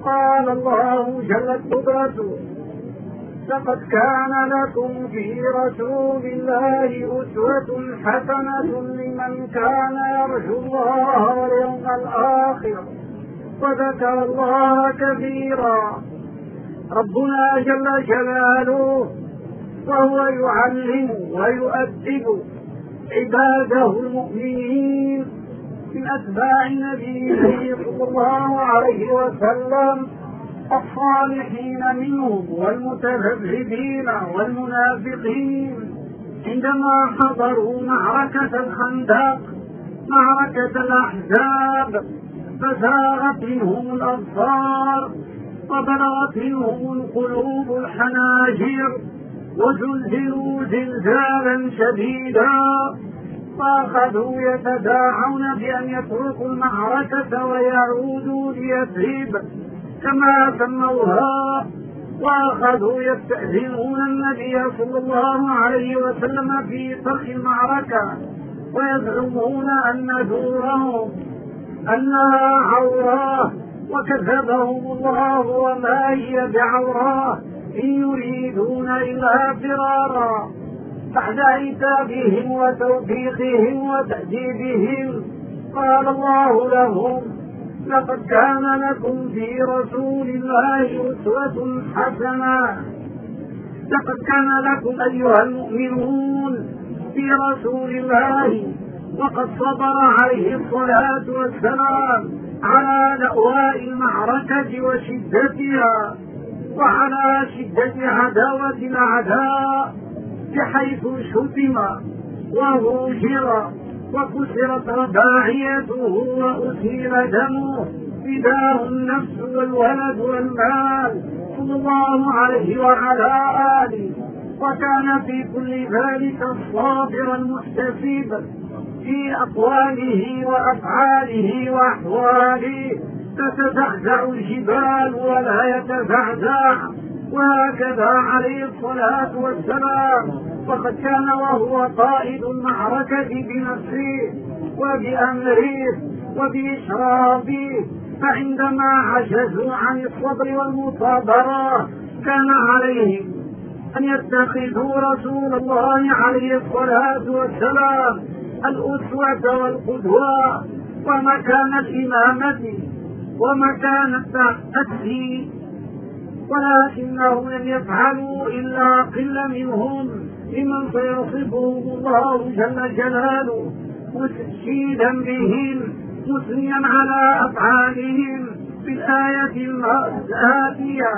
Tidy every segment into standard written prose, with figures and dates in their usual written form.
قال الله جل قدرته: لقد كان لكم في رسول الله أسوة حسنة لمن كان يرجو الله واليوم الآخر وذكر الله كثيرا. ربنا جل جلاله وهو يعلم ويؤدب عباده المؤمنين من أتباع نبيه صلى الله عليه وسلم الصالحين منهم والمتذبذبين والمنافقين عندما حضروا معركة الخندق معركة الأحزاب فزاغت منهم الأبصار وبلغت منهم القلوب الحناجر وزلزلوا زلزالا شديدا فأخذوا يتداعون بأن يتركوا المعركة ويعودوا ليثرب كما سموها، وأخذوا يستأذنون النبي صلى الله عليه وسلم في ترك المعركة ويزعمون أن دورهم أنها عوراه، وكذبهم الله وما هي بعوراه إن يريدون إلا فرارا. بعد عتابهم وتوبيخهم وتأديبهم قال الله لهم: لقد كان لكم في رسول الله أسوة حسنة. لقد كان لكم أيها المؤمنون في رسول الله، وقد صبر عليه الصلاة والسلام على لأواء المعركة وشدتها وعلى شدة عداوة الأعداء، بحيث شتم وهوجر وكسرت رباعيته وأسيل دمه فداه النفس والولد والمال صلى الله عليه وعلى آله، وكان في كل ذلك الصابر المحتسب في أقواله وأفعاله وأحواله تتزعزع الجبال ولا يتزعزع، وهكذا عليه الصلاة والسلام. وقد كان وهو قائد المعركة بنفسه وبأمره وبإشرافه، فعندما عجزوا عن الصبر والمصابرة كان عليهم أن يتخذوا رسول الله عليه الصلاة والسلام الأسوة والقدوة ومكان الإمامة ومكان التأسي، ولكنهم لم يفعلوا إلا قل منهم لمن سيصفهم الله جل جلاله مستشهدا بهم مثنيا على أفعالهم في الآية الآتية،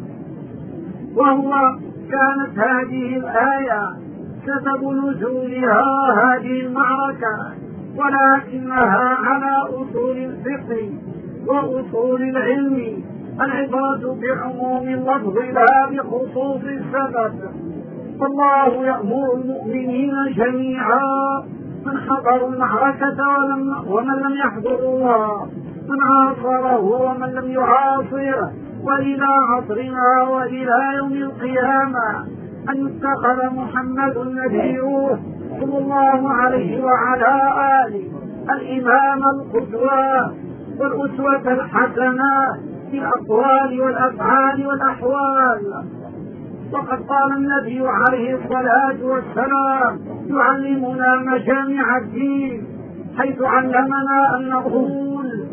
وهو كانت هذه الآية سبب نزولها هذه المعركة، ولكنها على أصول الفقه وأصول العلم، العبرة بعموم اللفظ لا بخصوص السبب. فالله يأمر المؤمنين جميعا من حضروا المعركة ومن لم يحضروها، من عاصره ومن لم يعاصره، وإلى عصرنا وإلى يوم القيامة أن يتخذ محمد نبيه صلى الله عليه وعلى آله الإمام القدوة والأسوة الحسنة في الأقوال والأفعال والأحوال. وقد قال النبي عليه الصلاة والسلام: يعلمنا مجامع الدين، حيث علمنا أن نقول: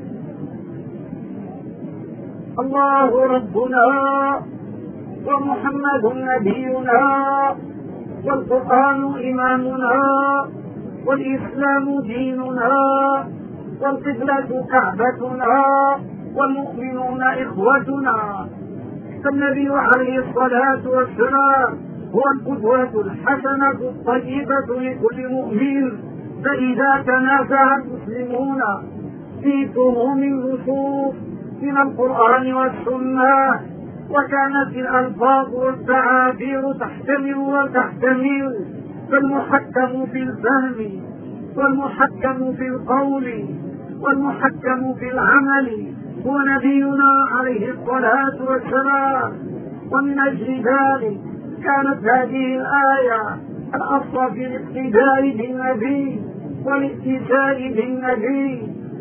الله ربنا ومحمد نبينا والقرآن إمامنا والإسلام ديننا والقبلة كعبتنا والمؤمنون إخوتنا. فالنبي عليه الصلاة والسلام هو القدوة الحسنة الطيبة لكل مؤمن. فإذا تنازع المسلمون في فهوم النصوص من القرآن والسنة وكانت الألفاظ والتعابير تحتمل وتحتمل، فالمحكم في الفهم والمحكم في القول والمحكم في العمل هو نبينا عليه الصلاة والسلام. ومن أجل ذلك كانت هذه الآية الأصل في الاقتداء بالنبي والاتساء بالنبي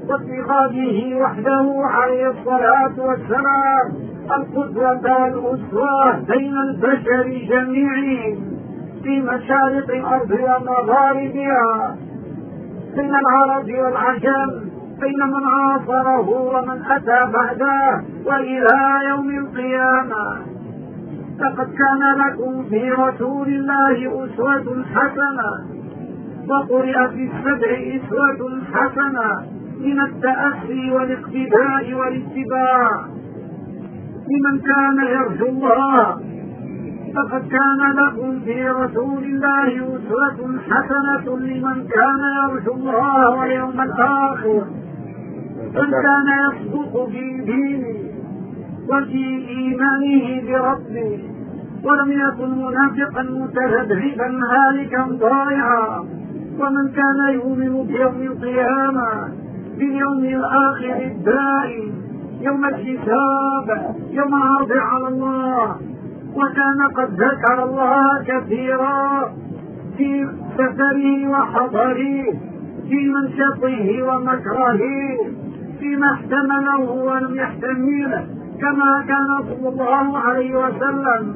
واتخاذه وحده عليه الصلاة والسلام القدوة والأسوة بين البشر جميعهم في مشارق الأرض ومغاربها، بين العرب والعجم، بين من عاصره ومن أتى بعده وإلى يوم القيامة. لقد كان لكم في رسول الله أسوة حسنة، وقرئ في السبع أسوة حسنة من التأسي والاقتداء والاتباع لمن كان يرجو الله. لقد كان لكم في رسول الله أسوة حسنة لمن كان يرجو الله واليوم الآخر، من كان يصدق في دينه وفي إيمانه بربه، ولم يكن منافقا متذبذبا هالكا ضائعا، ومن كان يؤمن بيوم القيامة، باليوم الآخر الدائم، يوم الحساب، يوم العرض على الله. وكان قد ذكر الله كثيرا في سفره وحضره، في منشطه ومكرهه، فيما احتمله ولم يحتمله، كما كان صلى الله عليه وسلم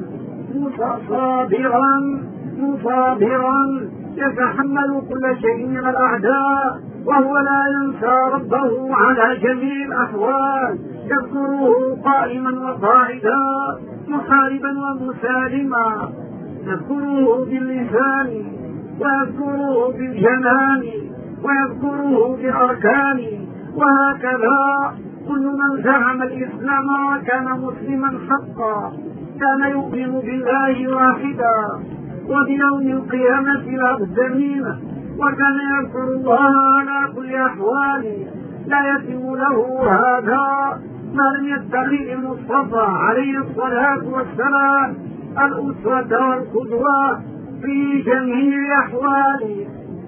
مصابرا يتحمل كل شيء من الأعداء، وهو لا ينسى ربه على جميع الأحوال، يذكره قائما وقاعدا، محاربا ومسالما، يذكره باللسان ويذكره بالجنان ويذكره بالأركان. وهكذا كل من زعم الإسلام وكان مسلما حقا كان يؤمن بالله واحدا وبيوم القيامة لا بد منه، وكان يذكر الله على كل أحواله. لا يتم له هذا ما لم يتخذ المصطفى عليه الصلاة والسلام الأسوة والقدوة في جميع أحواله.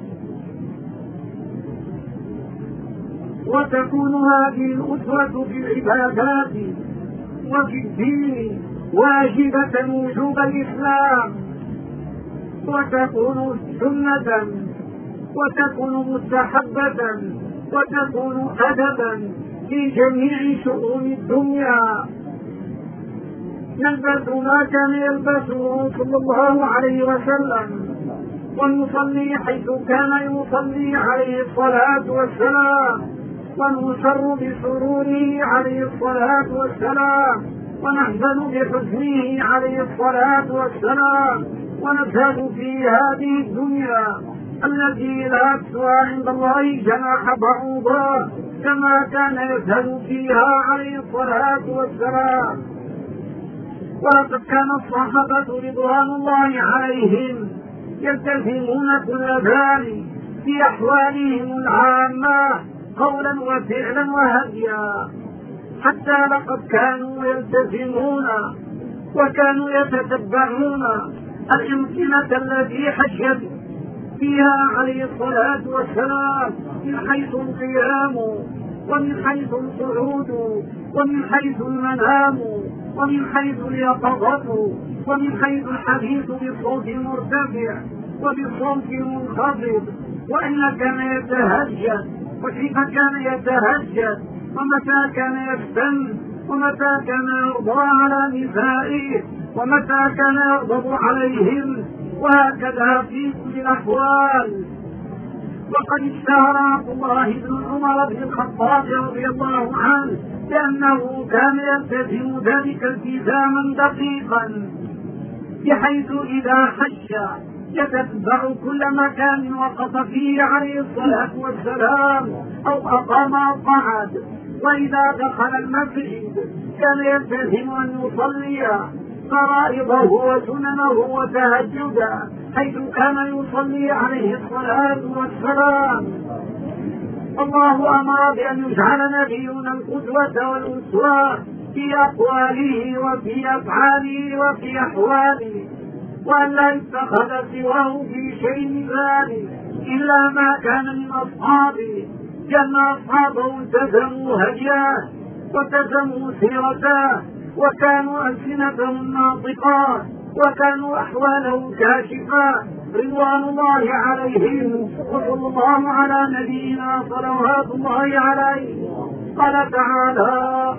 وتكون هذه الأسوة في العبادات وفي الدين واجبة وجوب الإسلام، وتكون سنة، وتكون مستحبة، وتكون أدبا في جميع شؤون الدنيا. نلبس ما كان يلبسه صلى الله عليه وسلم، ونصلي حيث كان يصلي عليه الصلاة والسلام، ونسر بسروره عليه الصلاة والسلام، ونحزن بحزنه عليه الصلاة والسلام، ونزهد في هذه الدنيا التي لا تسوى عند الله جناح بعوضة، كما كان يزهد فيها عليه الصلاة والسلام. ولقد كان الصحابة رضوان الله عليهم يلتزمون كل ذلك في أحوالهم العامة قولا وفعلا وهديا، حتى لقد كانوا يلتزمون وكانوا يتتبعون الأمكنة التي حجت فيها عليه الصلاة والسلام، من حيث القيام، ومن حيث القعود، ومن حيث المنام، ومن حيث اليقظة، ومن حيث الحديث بالصوت المرتفع وبالصوت المنخفض، وأين كان يتهجد، وكيف كان يتهجد، ومتى كان يستن، ومتى كان يرضى على نسائه، ومتى كان يغضب عليهم، وهكذا في كل الأحوال. وقد اشتهر عبد الله بن عمر بن الخطاب رضي الله عنه لأنه كان يلتزم ذلك التزاما دقيقا، بحيث إذا حج يتتبع كل مكان وقف فيه عليه الصلاة والسلام أو أقام أو قعد، وإذا دخل المسجد كان يلتزم أن يصلي فرائضه وسننه وتهجده، حيث كان يصلي عليه الصلاة والسلام. الله أمر بأن يجعل نبينا القدوة والأسوة في أقواله وفي أفعاله وفي أحواله، وأن لا يتخذ سواه في شيء من ذلك إلا ما كان من أصحابه، لأن أصحابه التزموا هديه والتزموا سيرته، وكانوا ألسنتهم ناطقات، وكانوا أحوالهم كاشفة، رضوان الله عليهم، وصلى الله على نبينا صلوات الله عليه. قال تعالى: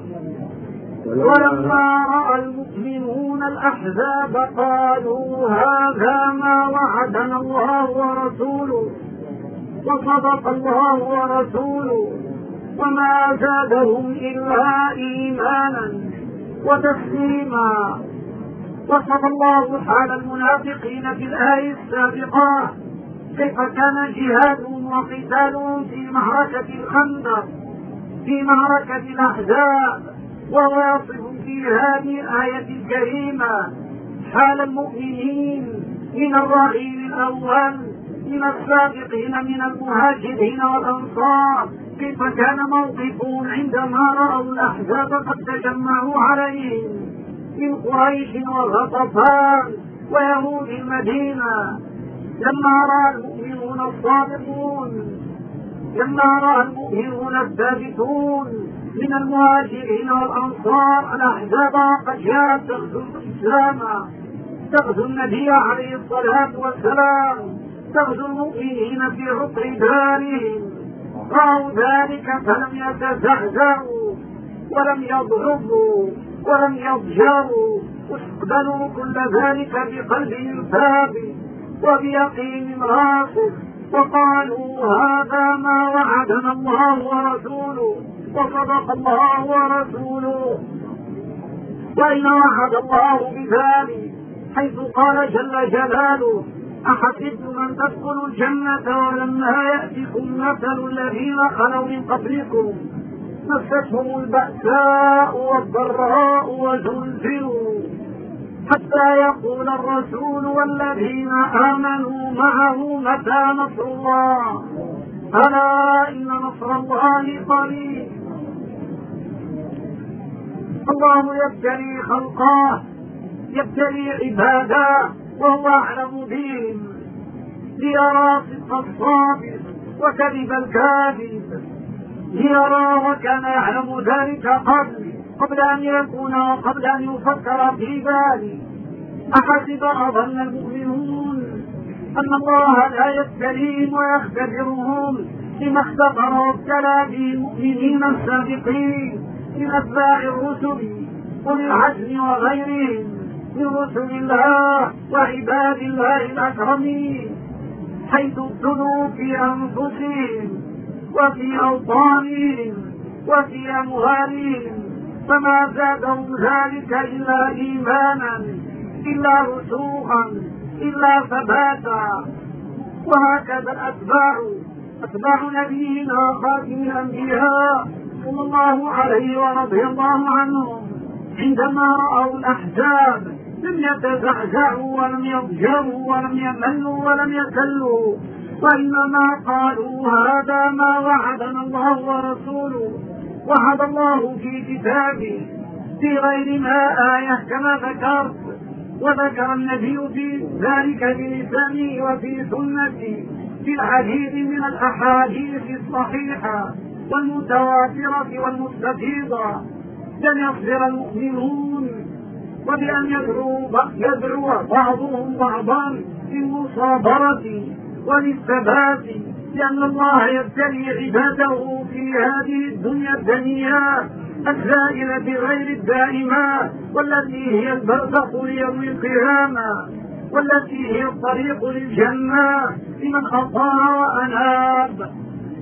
ولما رأى المؤمنون الأحزاب قالوا هذا ما وعدنا الله ورسوله وصدق الله ورسوله وما زادهم إلا إيمانا وتسليما. وصف الله حال المنافقين في الآية السابقة كيف كان جهادهم وقتالهم في معركة الخندق في معركة الأحزاب، وواصف في هذه الآية الكريمة حال المؤمنين من الرعيل الأول من السابقين من المهاجرين والأنصار، كيف كان موقفهم عندما رأوا الأحزاب قد تجمعوا عليهم من قريش وغطفان ويهود المدينة. لما رأى المؤمنون الصادقون لما رأى المؤمنون الثابتون من المهاجرين والأنصار الأحزاب قد جاءت تغزو الإسلام، تغزو النبي عليه الصلاة والسلام، تغزو المؤمنين في عطر دارهم، رأوا ذلك فلم يتزعزعوا ولم يضربوا ولم يضجروا، واستقبلوا كل ذلك بقلب ثابت وبيقين راسخ، وقالوا هذا ما وعدنا الله ورسوله وصدق الله ورسوله. وإن وعد الله بذلك حيث قال جل جلاله: أحسبتم أن تدخلوا الجنة ولما يأتكم مثل الذين خلوا من قبلكم مستهم البأساء والضراء وزلزلوا حتى يقول الرسول والذين آمنوا معه متى نصر الله، ألا إن نصر الله قريب. الله يبتلي خلقه، يبتلي عباده وهو أعلم بهم ليرى صدق الصادق وكذب الكاذب، ليرى وكان يعلم ذلك قبل أن يكون وقبل أن يفكر في ذلك. أحسب أظن المؤمنون أن الله لا يبتليهم ويختبرهم لما اختبر وابتلى به المؤمنين السابقين من أتباع الرسل أولي العزم وغيرهم من رسل الله وعباد الله الأكرمين، حيث ابتلوا في أنفسهم وفي أوطانهم وفي أموالهم، فما زادهم ذلك إلا إيمانا إلا رسوخا إلا ثباتا. وهكذا أتباع نبينا خاتم الأنبياء صلى الله عليه ورضي الله عنهم عندما رأوا الأحزاب لم يتزعزعوا ولم يضجروا ولم يملوا ولم يكلوا، وإنما قالوا هذا ما وعدنا الله ورسوله. وعد الله في كتابه في غير ما آية كما ذكرت، وذكر النبي في ذلك بلسانه وفي سنته في العديد من الأحاديث الصحيحة والمتواترة والمستفيضة، لن يصبر المؤمنون وبأن يدعو بعضهم بعضا للمصابرة وللثبات، لأن الله يبتلي عباده في هذه الدنيا الدنيا الزائلة غير الدائمة، والتي هي البرزخ ليوم القيامة، والتي هي الطريق للجنة لمن أطاع وأناب.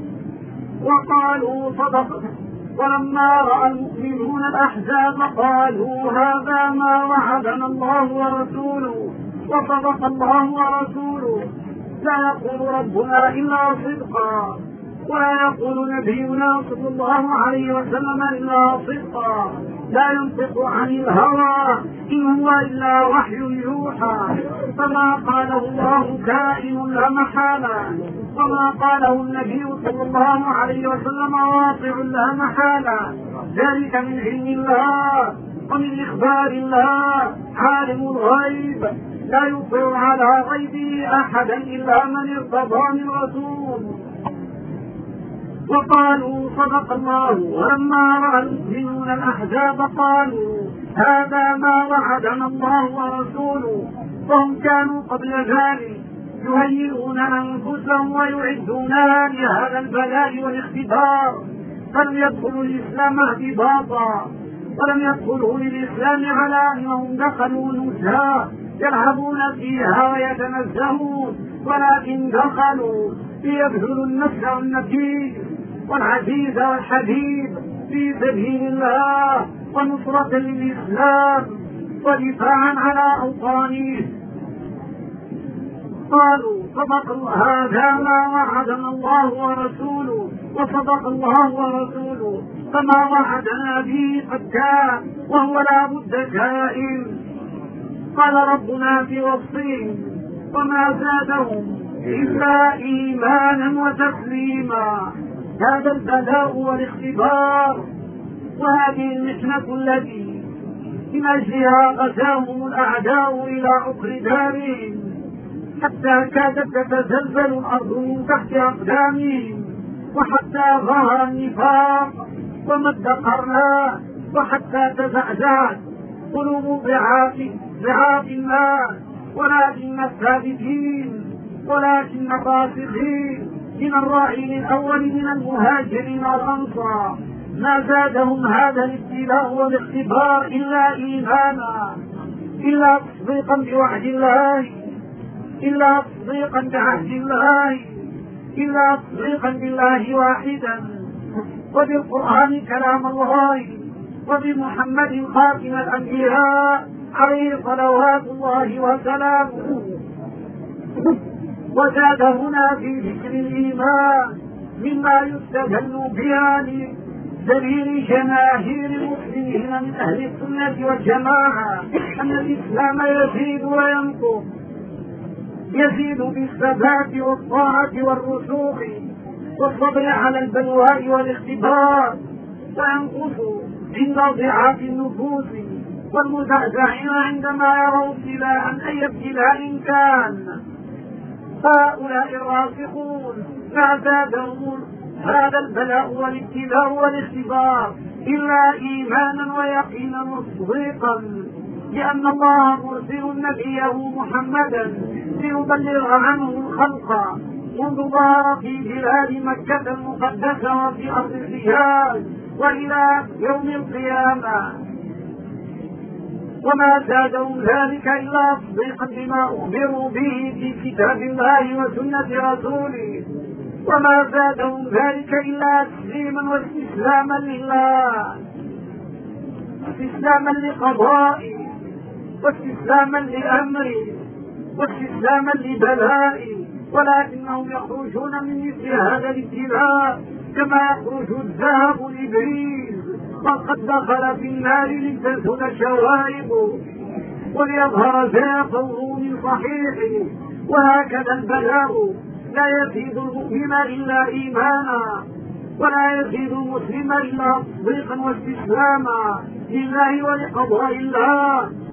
وقالوا صدق. ولما رأى المؤمنون الأحزاب قالوا هذا ما وعدنا الله ورسوله وصدق الله ورسوله، لا يقول ربنا إلا صدقا ولا يقول نبينا صلى الله عليه وسلم إلا صدقا، لا ينطق عن الهوى إن هو إلا وحي يوحى، فما قاله الله كائن لا محالة، وما قاله النبي صلى الله عليه وسلم واقع لا محالة، ذلك من علم الله ومن إخبار الله، عالم الغيب لا يطلع على غيبه أحدا إلا من ارتضى من رسول. وقالوا صدق الله. ولما رأى المؤمنون الأحزاب قالوا هذا ما وعدنا الله ورسوله، وهم كانوا قبل ذلك يهيئون أنفسهم ويعدونها لهذا البلاء والاختبار، فلم يدخلوا الإسلام اعتباطا، ولم يدخلوا للإسلام على أنهم دخلوا نزهة يلعبون فيها ويتنزهون، ولكن دخلوا ليبذلوا النفس والنفيس والعزيز والحبيب في سبيل الله ونصرة للإسلام ودفاعا على أوطانه. قالوا صدق هذا ما وعدنا الله ورسوله، وصدق الله ورسوله، فما وعدنا به قد كان وهو لا بد كائن. قال ربنا في وصفهم: وما زادهم إلا إيمانا وتسليما. هذا البلاء والاختبار وهذه المحنة التي من أجلها غزاهم الأعداء إلى عقر دارهم حتى كادت تتزلزل الأرض من تحت أقدامهم، وحتى ظهر النفاق ومد قرناه، وحتى تزعزعت قلوب ضعاف الناس، ولكن الثابتين ولكن الراسخين من الراعين الأول من المهاجرين والأنصار ما زادهم هذا الابتلاء والاختبار إلا إيمانا، إلا تصديقا بوعد الله، إلا تصديقا بعهد الله، إلا تصديقا بالله واحدا، وبالقرآن كلام الله، وبمحمد خاتم الأنبياء عليه صلوات الله وسلامه. وزاد هنا في ذكر الإيمان مما يستدل بها لدليل جماهير المسلمين من أهل السنة والجماعة أن الإسلام يزيد وينقص، يزيد بالثبات والطاعة والرسوخ والصبر على البلواء والاختبار، وينقص عند ضعاف النفوس والمزعزعين عندما يروا ابتلاء أي ابتلاء كان. هؤلاء الراسخون ما زادهم هذا البلاء والابتلاء والاختبار إلا إيمانا ويقينا وتصديقا، لأن الله مرسل نبيه محمدا ليبلغ عنه الخلق منذ ظهر في بلاد مكة المقدسة وفي أرض الحجاز وإلى يوم القيامة. وما زادهم ذلك إلا تصديقا بما أخبروا به في كتاب الله وسنة رسوله، وما زادهم ذلك إلا تسليما واستسلاما لله، استسلاما لقضائه، واستسلاما لأمره، واستسلاما لبلائه. ولكنهم يخرجون من مثل هذا الابتلاء كما يخرج الذهب الإبريز وقد دخل في النار لتزول شوائبه وليظهر زيفه من صحيحه. وهكذا البلاء لا يزيد المؤمن إلا إيمانا، ولا يزيد المسلم إلا تصديقا واستسلاما لله ولقضاء الله